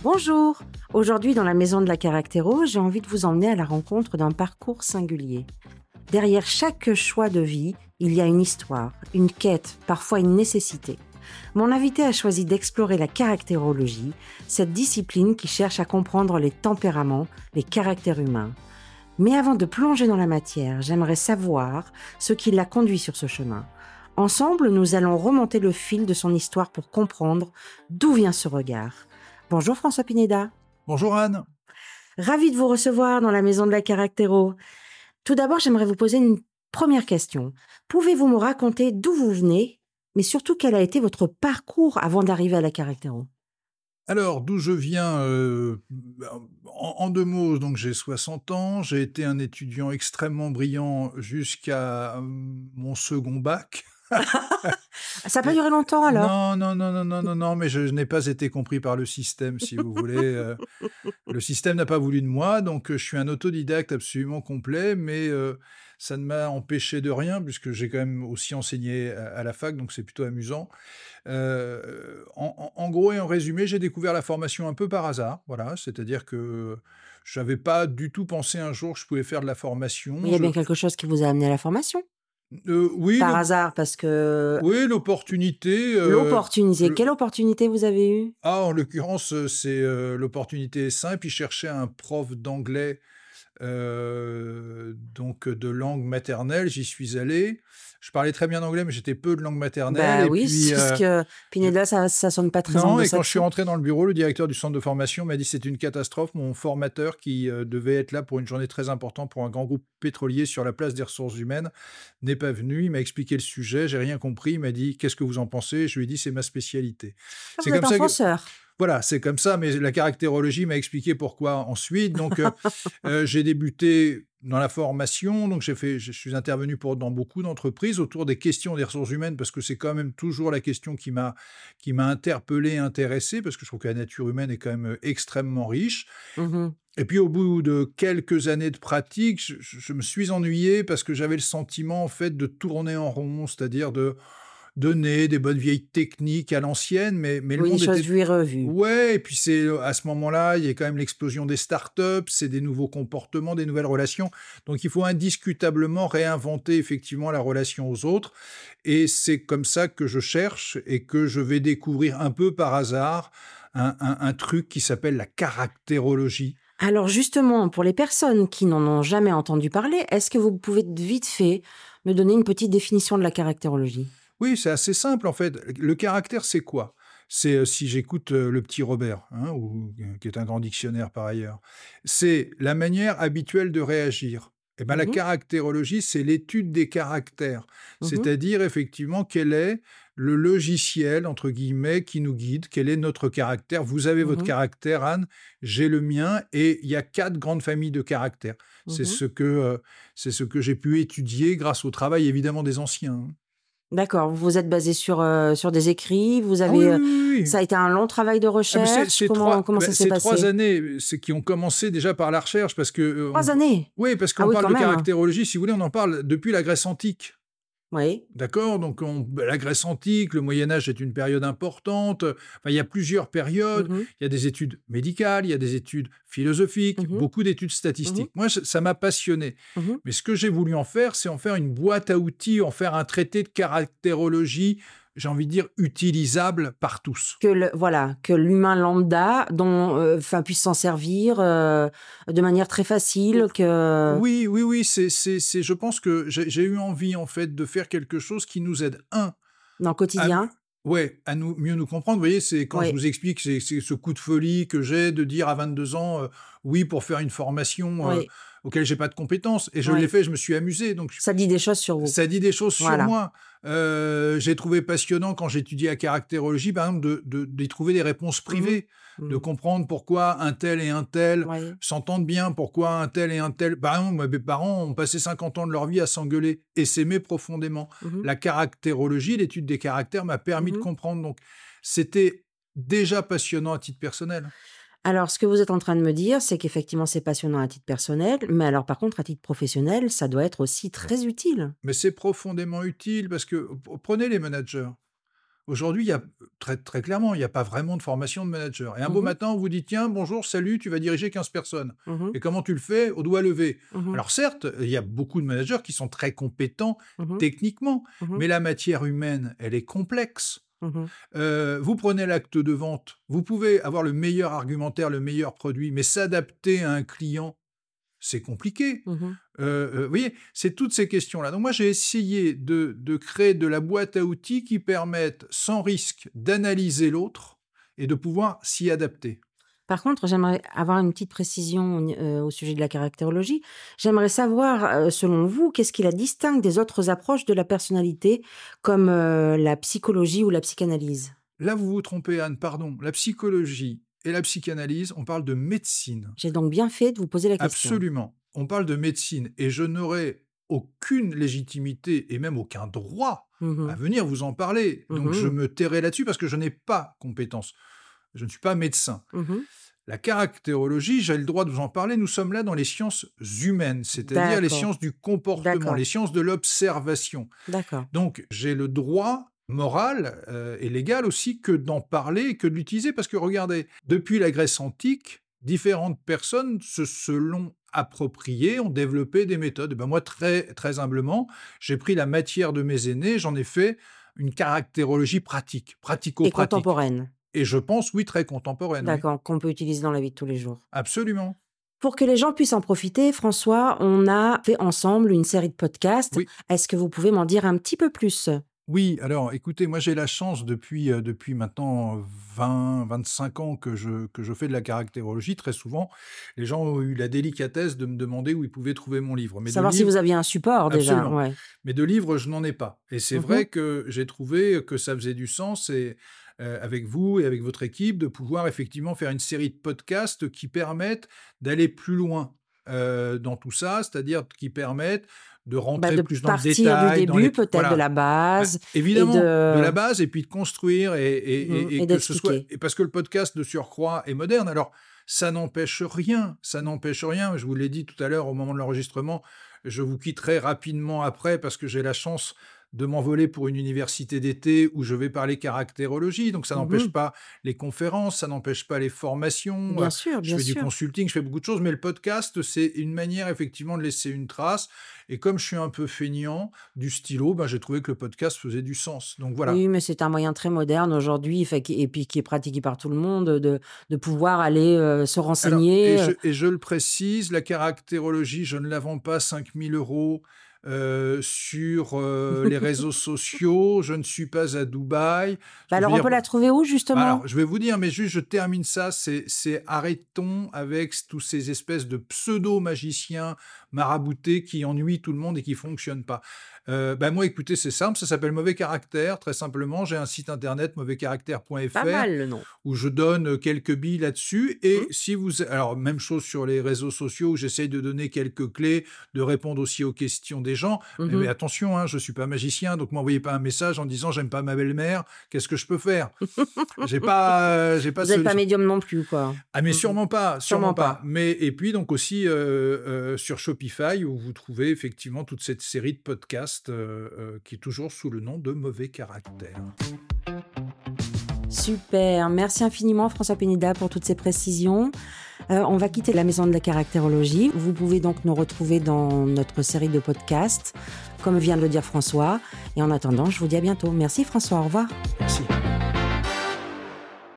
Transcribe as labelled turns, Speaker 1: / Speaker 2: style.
Speaker 1: Bonjour! Aujourd'hui, dans la Maison de la Caractéro, j'ai envie de vous emmener à la rencontre d'un parcours singulier. Derrière chaque choix de vie, il y a une histoire, une quête, parfois une nécessité. Mon invité a choisi d'explorer la caractérologie, cette discipline qui cherche à comprendre les tempéraments, les caractères humains. Mais avant de plonger dans la matière, j'aimerais savoir ce qui l'a conduit sur ce chemin. Ensemble, nous allons remonter le fil de son histoire pour comprendre d'où vient ce regard. Bonjour François Pineda.
Speaker 2: Bonjour Anne.
Speaker 1: Ravi de vous recevoir dans la Maison de la Caractéro. Tout d'abord, j'aimerais vous poser une première question. Pouvez-vous me raconter d'où vous venez, mais surtout quel a été votre parcours avant d'arriver à la Caractéro?
Speaker 2: Alors, d'où je viens, en deux mots, donc j'ai 60 ans, j'ai été un étudiant extrêmement brillant jusqu'à mon second bac.
Speaker 1: Ça n'a pas duré longtemps alors?
Speaker 2: Non, mais je n'ai pas été compris par le système, si vous voulez. Le système n'a pas voulu de moi, donc je suis un autodidacte absolument complet, mais ça ne m'a empêché de rien, puisque j'ai quand même aussi enseigné à la fac, donc c'est plutôt amusant. En gros et en résumé, j'ai découvert la formation un peu par hasard, voilà, c'est-à-dire que je n'avais pas du tout pensé un jour que je pouvais faire de la formation.
Speaker 1: Mais il y a bien quelque chose qui vous a amené à la formation?
Speaker 2: Oui,
Speaker 1: Par hasard, parce que
Speaker 2: oui, l'opportunité.
Speaker 1: l'opportunité. Quelle opportunité vous avez eue?
Speaker 2: En l'occurrence, c'est l'opportunité est simple. Il cherchait un prof d'anglais, donc de langue maternelle. J'y suis allé. Je parlais très bien anglais, mais j'étais peu de langue maternelle.
Speaker 1: Bah
Speaker 2: Et
Speaker 1: oui,
Speaker 2: puis,
Speaker 1: c'est parce que Pineda, ça sonne pas très
Speaker 2: non, et quand je suis
Speaker 1: anglo-saxon.
Speaker 2: rentré dans le bureau, le directeur du centre de formation m'a dit: «C'est une catastrophe». Mon formateur qui, devait être là pour une journée très importante pour un grand groupe pétrolier sur la place des ressources humaines n'est pas venu. Il m'a expliqué le sujet, j'ai rien compris. Il m'a dit: «Qu'est-ce que vous en pensez?» Je lui ai dit: «C'est ma spécialité».
Speaker 1: Ah,
Speaker 2: C'est
Speaker 1: vous êtes
Speaker 2: comme
Speaker 1: un
Speaker 2: ça que
Speaker 1: fonceur.
Speaker 2: voilà, c'est comme ça, mais la caractérologie m'a expliqué pourquoi ensuite. Donc, j'ai débuté dans la formation, donc je suis intervenu dans beaucoup d'entreprises autour des questions des ressources humaines, parce que c'est quand même toujours la question qui m'a interpellé, intéressé, parce que je trouve que la nature humaine est quand même extrêmement riche.
Speaker 1: Mmh.
Speaker 2: Et puis au bout de quelques années de pratique, je me suis ennuyé parce que j'avais le sentiment en fait de tourner en rond, c'est-à-dire de donner des bonnes vieilles techniques à l'ancienne, mais le
Speaker 1: Oui, des
Speaker 2: monde
Speaker 1: choses
Speaker 2: était.
Speaker 1: vues et revues.
Speaker 2: Ouais, et puis c'est à ce moment-là, il y a quand même l'explosion des startups, c'est des nouveaux comportements, des nouvelles relations. Donc il faut indiscutablement réinventer effectivement la relation aux autres. Et c'est comme ça que je cherche et que je vais découvrir un peu par hasard un truc qui s'appelle la caractérologie.
Speaker 1: Alors justement, pour les personnes qui n'en ont jamais entendu parler, est-ce que vous pouvez vite fait me donner une petite définition de la caractérologie?
Speaker 2: Oui, c'est assez simple en fait. Le caractère, c'est quoi? C'est, si j'écoute, le petit Robert, hein, qui est un grand dictionnaire par ailleurs, c'est la manière habituelle de réagir. Et ben, la
Speaker 1: Mmh.
Speaker 2: caractérologie, c'est l'étude des caractères.
Speaker 1: Mmh.
Speaker 2: C'est-à-dire effectivement quel est le «logiciel» entre guillemets qui nous guide, quel est notre caractère. Vous avez votre
Speaker 1: Mmh.
Speaker 2: caractère Anne, j'ai le mien, et il y a 4 grandes familles de caractères. C'est
Speaker 1: Mmh.
Speaker 2: ce que, c'est ce que j'ai pu étudier grâce au travail évidemment des anciens, hein.
Speaker 1: D'accord, vous vous êtes basé sur des écrits, vous
Speaker 2: Ah oui,
Speaker 1: avez,
Speaker 2: oui, oui, oui.
Speaker 1: ça a été un long travail de
Speaker 2: Ah mais
Speaker 1: recherche? Comment ça s'est
Speaker 2: c'est 3
Speaker 1: passé?
Speaker 2: années, c'est qui ont commencé déjà par la recherche parce que,
Speaker 1: 3 années?
Speaker 2: oui, parce
Speaker 1: Ah
Speaker 2: qu'on
Speaker 1: oui,
Speaker 2: parle
Speaker 1: quand
Speaker 2: de
Speaker 1: même.
Speaker 2: caractérologie, si vous voulez, on en parle depuis la Grèce antique.
Speaker 1: Oui.
Speaker 2: D'accord? Donc la Grèce antique, le Moyen Âge est une période importante, enfin il y a plusieurs périodes,
Speaker 1: Mmh.
Speaker 2: il y a des études médicales, il y a des études philosophiques,
Speaker 1: Mmh.
Speaker 2: beaucoup d'études
Speaker 1: Mmh.
Speaker 2: statistiques. Moi ça m'a passionné,
Speaker 1: Mmh.
Speaker 2: mais ce que j'ai voulu en faire, c'est en faire une boîte à outils, en faire un traité de caractérologie, j'ai envie de dire utilisable par tous.
Speaker 1: Que l'humain lambda puisse s'en servir, de manière très facile, que
Speaker 2: Oui, oui, oui, c'est je pense que j'ai eu envie, en fait, de faire quelque chose qui nous aide,
Speaker 1: dans le
Speaker 2: à m
Speaker 1: quotidien.
Speaker 2: ouais, à mieux nous comprendre. Vous voyez, c'est quand je
Speaker 1: Oui.
Speaker 2: vous explique, c'est ce coup de folie que j'ai de dire à 22 ans, oui, pour faire une formation,
Speaker 1: Oui,
Speaker 2: auquel j'ai pas de compétences, et je l'ai
Speaker 1: oui.
Speaker 2: fait, je me suis amusé, donc
Speaker 1: Ça dit des choses sur vous.
Speaker 2: ça dit des choses sur
Speaker 1: Voilà.
Speaker 2: moi. J'ai trouvé passionnant quand j'étudiais la caractérologie, par exemple, d'y trouver des réponses
Speaker 1: Mmh.
Speaker 2: privées, de
Speaker 1: Mmh.
Speaker 2: comprendre pourquoi un tel et un tel
Speaker 1: Oui.
Speaker 2: s'entendent bien, pourquoi un tel et un tel. Par exemple, moi, mes parents ont passé 50 ans de leur vie à s'engueuler et s'aimer profondément.
Speaker 1: Mmh.
Speaker 2: La caractérologie, l'étude des caractères, m'a permis de
Speaker 1: Mmh.
Speaker 2: comprendre. Donc, c'était déjà passionnant à titre personnel.
Speaker 1: Alors, ce que vous êtes en train de me dire, c'est qu'effectivement, c'est passionnant à titre personnel, mais alors par contre, à titre professionnel, ça doit être aussi très utile.
Speaker 2: Mais c'est profondément utile parce que prenez les managers. Aujourd'hui, il y a très, très clairement, il n'y a pas vraiment de formation de manager. Et un beau
Speaker 1: Mmh.
Speaker 2: matin, on vous dit: «Tiens, bonjour, salut, tu vas diriger 15 personnes».
Speaker 1: Mmh.
Speaker 2: Et comment tu le fais? Au doigt levé.
Speaker 1: Mmh.
Speaker 2: Alors certes, il y a beaucoup de managers qui sont très compétents
Speaker 1: Mmh.
Speaker 2: techniquement,
Speaker 1: Mmh.
Speaker 2: mais la matière humaine, elle est complexe.
Speaker 1: Mmh.
Speaker 2: Vous prenez l'acte de vente, vous pouvez avoir le meilleur argumentaire, le meilleur produit, mais s'adapter à un client, c'est compliqué.
Speaker 1: Mmh.
Speaker 2: Vous voyez? C'est toutes ces questions-là. Donc moi, j'ai essayé de créer de la boîte à outils qui permettent, sans risque, d'analyser l'autre et de pouvoir s'y adapter.
Speaker 1: Par contre, j'aimerais avoir une petite précision au sujet de la caractérologie. J'aimerais savoir, selon vous, qu'est-ce qui la distingue des autres approches de la personnalité comme, la psychologie ou la psychanalyse?
Speaker 2: Là, vous vous trompez, Anne, pardon. La psychologie et la psychanalyse, on parle de médecine.
Speaker 1: J'ai donc bien fait de vous poser la question.
Speaker 2: Absolument. On parle de médecine et je n'aurais aucune légitimité et même aucun droit à
Speaker 1: Mmh.
Speaker 2: venir vous en parler. Donc je
Speaker 1: Mmh.
Speaker 2: me tairai là-dessus parce que je n'ai pas compétence. Je ne suis pas médecin.
Speaker 1: Mmh.
Speaker 2: La caractérologie, j'ai le droit de vous en parler, nous sommes là dans les sciences humaines, c'est-à-dire les
Speaker 1: D'accord,
Speaker 2: sciences du comportement,
Speaker 1: d'accord,
Speaker 2: les sciences de l'observation.
Speaker 1: d'accord.
Speaker 2: Donc j'ai le droit moral et légal aussi que d'en parler et que de l'utiliser parce que regardez, depuis la Grèce antique, différentes personnes se l'ont approprié, ont développé des méthodes. Et ben moi, très, très humblement, j'ai pris la matière de mes aînés, j'en ai fait une caractérologie pratique,
Speaker 1: Et
Speaker 2: pratico-pratique.
Speaker 1: contemporaine?
Speaker 2: Et je pense, oui, très contemporaine, oui.
Speaker 1: D'accord, qu'on peut utiliser dans la vie de tous les jours.
Speaker 2: Absolument.
Speaker 1: Pour que les gens puissent en profiter, François, on a fait ensemble une série de podcasts.
Speaker 2: Oui.
Speaker 1: Est-ce que vous pouvez m'en dire un petit peu plus?
Speaker 2: Oui, alors écoutez, moi j'ai la chance depuis maintenant 20-25 ans que je fais de la caractérologie. Très souvent, les gens ont eu la délicatesse de me demander où ils pouvaient trouver mon livre. Mais de
Speaker 1: Savoir si
Speaker 2: livres,
Speaker 1: vous aviez un support déjà,
Speaker 2: absolument.
Speaker 1: ouais.
Speaker 2: Mais de livres, je n'en ai pas. Et c'est
Speaker 1: Mmh.
Speaker 2: vrai que j'ai trouvé que ça faisait du sens et avec vous et avec votre équipe de pouvoir effectivement faire une série de podcasts qui permettent d'aller plus loin dans tout ça, c'est-à-dire qui permettent de
Speaker 1: Bah,
Speaker 2: rentrer
Speaker 1: de
Speaker 2: plus dans le
Speaker 1: partir du
Speaker 2: détail, dans les
Speaker 1: début peut-être, de
Speaker 2: voilà.
Speaker 1: la
Speaker 2: Bah,
Speaker 1: base et
Speaker 2: évidemment, de la base et puis de construire et
Speaker 1: et
Speaker 2: que ce soit
Speaker 1: d'expliquer.
Speaker 2: et parce que le podcast de surcroît est moderne. Alors ça n'empêche rien, ça n'empêche rien. Je vous l'ai dit tout à l'heure au moment de l'enregistrement, je vous quitterai rapidement après parce que j'ai la chance de m'envoler pour une université d'été où je vais parler caractérologie. Donc ça n'empêche
Speaker 1: Mmh.
Speaker 2: pas les conférences, ça n'empêche pas les formations.
Speaker 1: Bien sûr,
Speaker 2: Je
Speaker 1: bien
Speaker 2: fais du
Speaker 1: sûr.
Speaker 2: consulting, je fais beaucoup de choses, mais le podcast, c'est une manière effectivement de laisser une trace. Et comme je suis un peu feignant du stylo, ben, j'ai trouvé que le podcast faisait du sens. Donc voilà.
Speaker 1: Oui, mais c'est un moyen très moderne aujourd'hui, fait et puis qui est pratiqué par tout le monde, de pouvoir aller, se
Speaker 2: Alors,
Speaker 1: renseigner,
Speaker 2: et je le précise, la caractérologie, je ne la vends pas 5 000 € sur les réseaux sociaux. Je ne suis pas à Dubaï.
Speaker 1: Bah,
Speaker 2: Je veux
Speaker 1: alors on
Speaker 2: dire,
Speaker 1: peut la trouver où
Speaker 2: alors,
Speaker 1: justement?
Speaker 2: je vais vous dire, mais juste je termine ça, c'est arrêtons avec tous ces espèces de pseudo-magiciens maraboutés qui ennuient tout le monde et qui fonctionnent pas. Bah, moi, écoutez, c'est simple, ça s'appelle Mauvais Caractère, très simplement. J'ai un site internet,
Speaker 1: Pas
Speaker 2: mauvaiscaractère.fr,
Speaker 1: mal le nom.
Speaker 2: où je donne quelques billes là-dessus.
Speaker 1: Mmh.
Speaker 2: Et si vous... Alors, même chose sur les réseaux sociaux, où j'essaye de donner quelques clés, de répondre aussi aux questions des gens. Mais
Speaker 1: Mmh.
Speaker 2: attention, hein, je suis pas magicien, donc m'envoyez pas un message en disant «J'aime pas ma belle-mère, qu'est-ce que je peux faire?» J'ai pas
Speaker 1: Vous
Speaker 2: de
Speaker 1: êtes pas
Speaker 2: solution.
Speaker 1: médium non plus, quoi?
Speaker 2: Ah mais
Speaker 1: Mmh.
Speaker 2: sûrement pas, sûrement
Speaker 1: Sûrement
Speaker 2: pas.
Speaker 1: pas.
Speaker 2: Mais et puis donc aussi, sur Shopify où vous trouvez effectivement toute cette série de podcasts, qui est toujours sous le nom de Mauvais Caractère.
Speaker 1: Super, merci infiniment François Pénida pour toutes ces précisions. On va quitter la maison de la caractérologie. Vous pouvez donc nous retrouver dans notre série de podcasts, comme vient de le dire François. Et en attendant, je vous dis à bientôt. Merci François, au revoir.